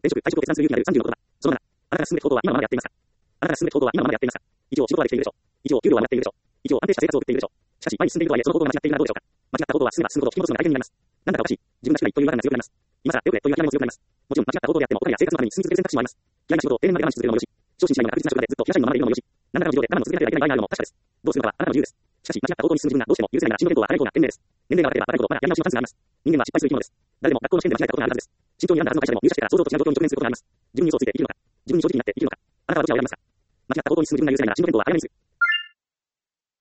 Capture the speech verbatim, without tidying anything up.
前職、退職を決断する勇気あるさんじゅうのことだ。そのなな、あなたが進める行動は今のままでやっていますか？あなたが進める行動は今のままでやっていますか？一応仕事はできているでしょう。一応給料はもらっているでしょう。一応安定した生活を送っているでしょう。しかし前に進んでいるとはいえその行動が間違っているのはどうでしょうか？間違った行動は進めば進むほど引き戻すのが大変になります。なんだかおかしい。自分がしたいという違和感が強くなります。今さら手をくれという諦めも強くなります。もちろん間違った行動であってもお金や生活のために進み続ける選択肢もあります。嫌いな仕事を定年まで我慢し続けるのもよし、昇進しないような確実な職場でずっと平社員のままでいるのもよし、何らかの事情で我慢を続けなければいけない場合があるのも確かです。どうするのかはあなたの自由です。しかし間違った行動に進む自分がどうしても許せないなら進路変更は早い方が賢明です。年齢が若ければ若いほどまだやり直しのチャンスがあります。人間は失敗する生き物です。誰でも学校の試験で間違えたことがあるはずです。慎重に選んだはずの会社でも入社してから想像と違う状況に直面することがあります。自分に嘘をついて生きるのか、自分に正直になって生きるのか、あなたはどちらを選びますか？間違った行動に進む自分が許せないなら進路変更は早めにする。